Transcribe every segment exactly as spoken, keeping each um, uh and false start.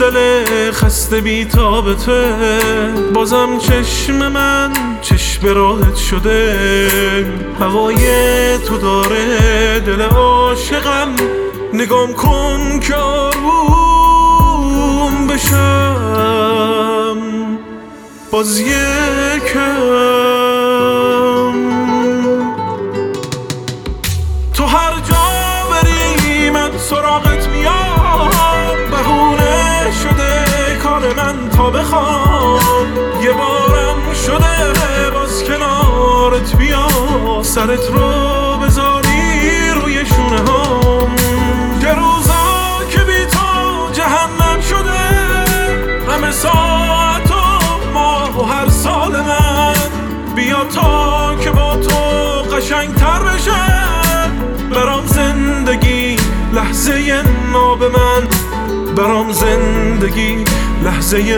دل خسته بی تابته، بازم چشم من چشم راحت شده. هوای تو داره دل عاشقم، نگام کن که آروم بشم باز یکم. تو هر جا بری من سراغت میام، بهونه شده کار من تا بخوام. یه بارم شده باز کنارت بیام، سرت رو بذاری روی شونه هام. یه روزا که بی تو جهنم شده، همه ساعت و ماه و هر سال من. بیا تا که با تو قشنگ تر بشه برام زندگی، لحظه ناب من. برام زندگی لحظه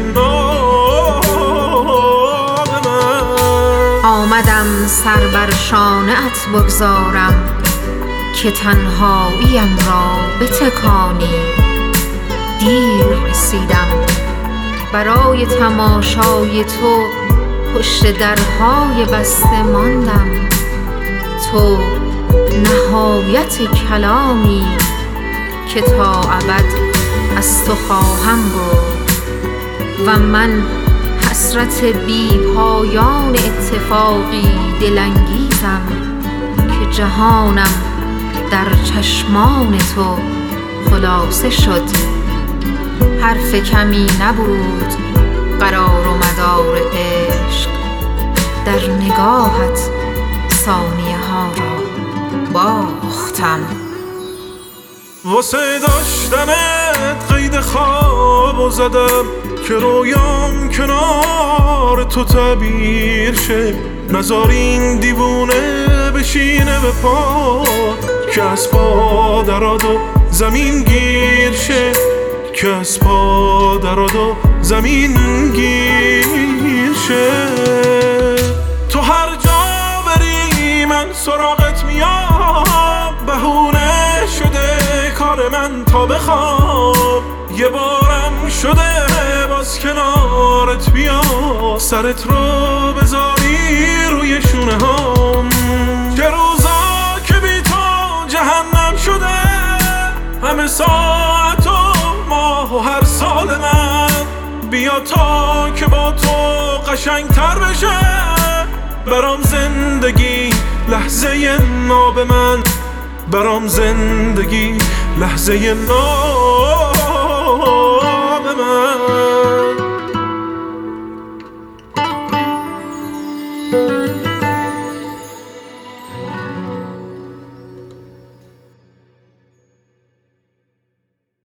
ناب من. آمدم سر بر شانه‌ات بگذارم که تنهاییم را بتکانی. دیر رسیدم برای تماشای تو، پشت درهای بسته ماندم. تو نهایت کلامی که تا ابد از تو خواهم بود، و من حسرت بی پایان اتفاقی دلانگیزم که جهانم در چشمان تو خلاصه شد. حرف کمی نبود قرار و مدار عشق، در نگاهت ثانیه ها را باختم. واسه داشتنت قید خواب و زدم که رویام کنار تو تعبیر شه. نذار این دیوونه بشینه به پا، که از پا دراد و زمین گیر شه. که از پا دراد و زمین گیر شه. تو هر جا بری من سراغت میام، بهونه شده کار من تا بخوام. یه بارم شده باز کنارت بیام، سرت رو بذاری روی شونه هام. یه روزا که بی تو جهنم شده، همه ساعت و ماه و هر سال من. بیا تا که با تو قشنگ تر بشه برام زندگی، لحظه ناب من. برام زندگی لحظه ناب من.